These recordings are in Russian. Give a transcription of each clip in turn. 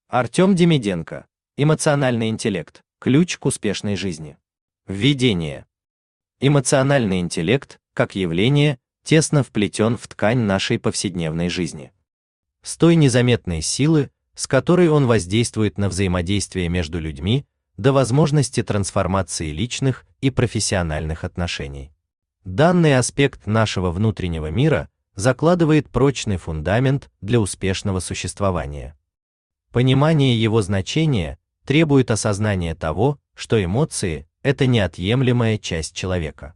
Артем Демиденко. Эмоциональный интеллект. Ключ к успешной жизни. Введение. Эмоциональный интеллект, как явление, тесно вплетен в ткань нашей повседневной жизни. С той незаметной силы, с которой он воздействует на взаимодействие между людьми, до возможности трансформации личных и профессиональных отношений. Данный аспект нашего внутреннего мира закладывает прочный фундамент для успешного существования. Понимание его значения требует осознания того, что эмоции – это неотъемлемая часть человека.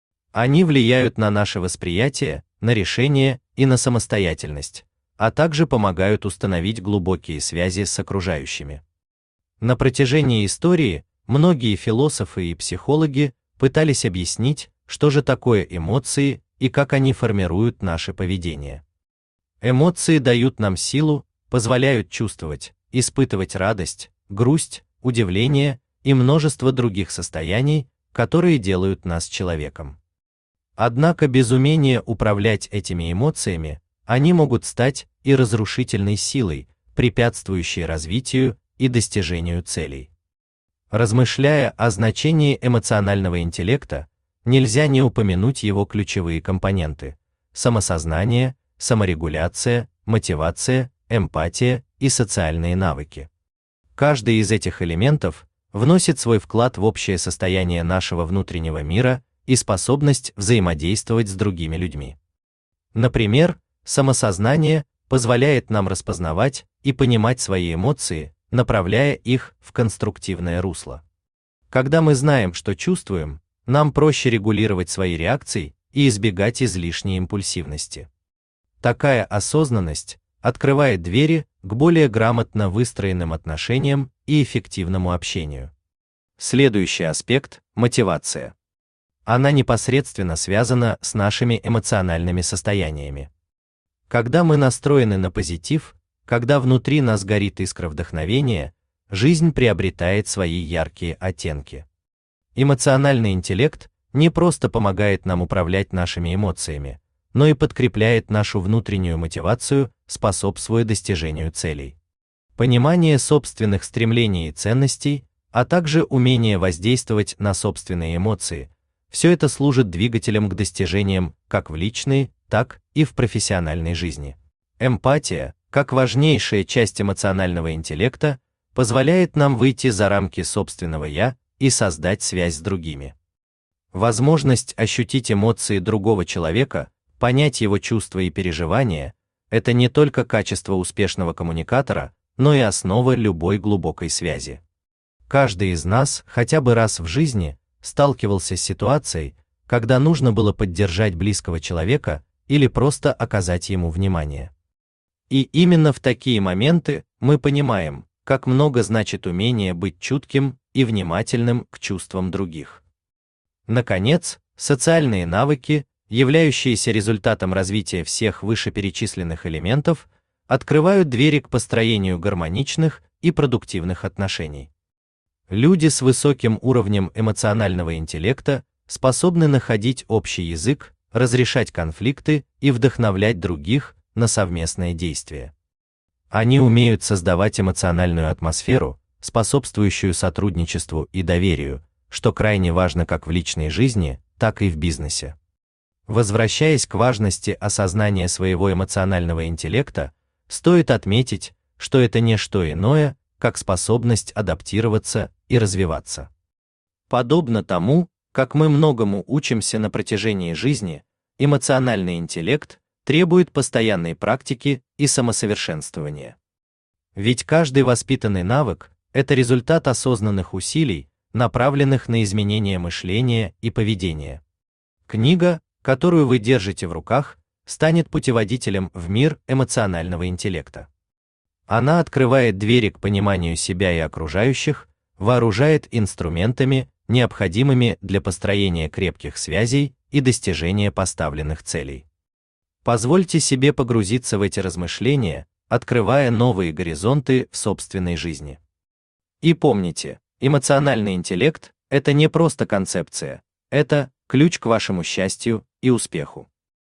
Они влияют на наше восприятие, на решения и на самостоятельность, а также помогают установить глубокие связи с окружающими. На протяжении истории многие философы и психологи пытались объяснить, что же такое эмоции и как они формируют наше поведение. Эмоции дают нам силу, позволяют чувствовать, испытывать радость, грусть, удивление и множество других состояний, которые делают нас человеком. Однако без умения управлять этими эмоциями, они могут стать и разрушительной силой, препятствующей развитию и достижению целей. Размышляя о значении эмоционального интеллекта, нельзя не упомянуть его ключевые компоненты: самосознание, саморегуляция, мотивация, эмпатия и социальные навыки. Каждый из этих элементов вносит свой вклад в общее состояние нашего внутреннего мира и способность взаимодействовать с другими людьми. Например, самосознание позволяет нам распознавать и понимать свои эмоции, направляя их в конструктивное русло. Когда мы знаем, что чувствуем, нам проще регулировать свои реакции и избегать излишней импульсивности. Такая осознанность открывает двери к более грамотно выстроенным отношениям и эффективному общению. Следующий аспект – мотивация. Она непосредственно связана с нашими эмоциональными состояниями. Когда мы настроены на позитив, когда внутри нас горит искра вдохновения, жизнь приобретает свои яркие оттенки. Эмоциональный интеллект не просто помогает нам управлять нашими эмоциями, но и подкрепляет нашу внутреннюю мотивацию, способствуя достижению целей. Понимание собственных стремлений и ценностей, а также умение воздействовать на собственные эмоции – все это служит двигателем к достижениям как в личной, так и в профессиональной жизни. Эмпатия, как важнейшая часть эмоционального интеллекта, позволяет нам выйти за рамки собственного «я» и создать связь с другими. Возможность ощутить эмоции другого человека, понять его чувства и переживания – это не только качество успешного коммуникатора, но и основа любой глубокой связи. Каждый из нас хотя бы раз в жизни сталкивался с ситуацией, когда нужно было поддержать близкого человека или просто оказать ему внимание. И именно в такие моменты мы понимаем, как много значит умение быть чутким и внимательным к чувствам других. Наконец, социальные навыки, являющиеся результатом развития всех вышеперечисленных элементов, открывают двери к построению гармоничных и продуктивных отношений. Люди с высоким уровнем эмоционального интеллекта способны находить общий язык, разрешать конфликты и вдохновлять других на совместное действие. Они умеют создавать эмоциональную атмосферу, способствующую сотрудничеству и доверию, что крайне важно как в личной жизни, так и в бизнесе. Возвращаясь к важности осознания своего эмоционального интеллекта, стоит отметить, что это не что иное, как способность адаптироваться и развиваться. Подобно тому, как мы многому учимся на протяжении жизни, эмоциональный интеллект требует постоянной практики и самосовершенствования. Ведь каждый воспитанный навык – это результат осознанных усилий, направленных на изменение мышления и поведения. Книга, которую вы держите в руках, станет путеводителем в мир эмоционального интеллекта. Она открывает двери к пониманию себя и окружающих, вооружает инструментами, необходимыми для построения крепких связей и достижения поставленных целей. Позвольте себе погрузиться в эти размышления, открывая новые горизонты в собственной жизни. И помните, эмоциональный интеллект – это не просто концепция, это ключ к вашему счастью и успеху.